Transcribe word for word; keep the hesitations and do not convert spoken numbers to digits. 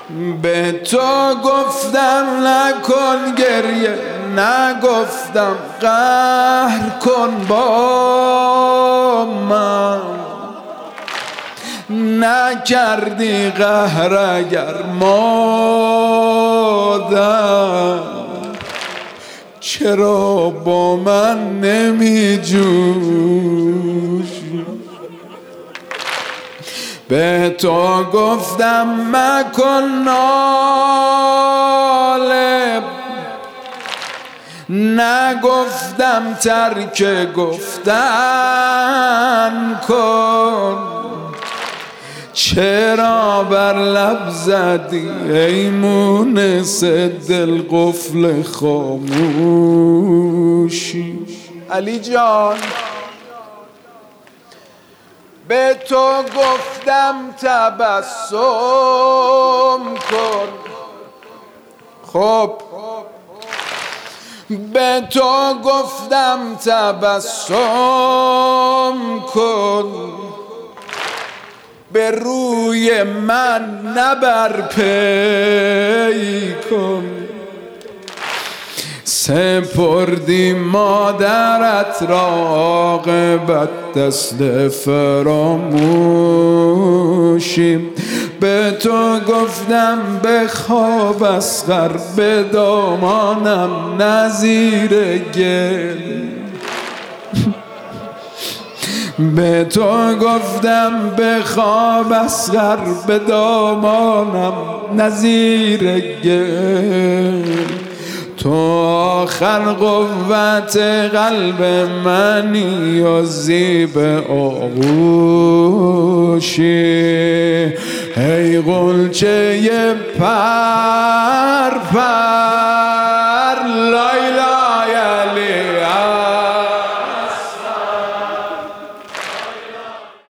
به تو گفتم نکن گریه، نگفتم قهر کن با من، نکردی قهر اگر مادر، چرا با من نمی جوشی؟ به تو گفتم مکن ناله، نگفتم ترک گفتن کن، چرا بر لب زدی ای مونس دل قفل خاموشی؟ علی جان به تو گفتم تبسم کن، خب به تو گفتم تبسم کن، به روی من نبر پی کن، سپردی مادرت را عاقبت دست فراموشی. به تو گفتم بخواب اصغر به دامانم نظیر گل، به تو گفتم بخواب اصغر به دامانم نظیر گل، تو آخر قوت قلب منی و زیب آغوشی. ای غنچه پر پر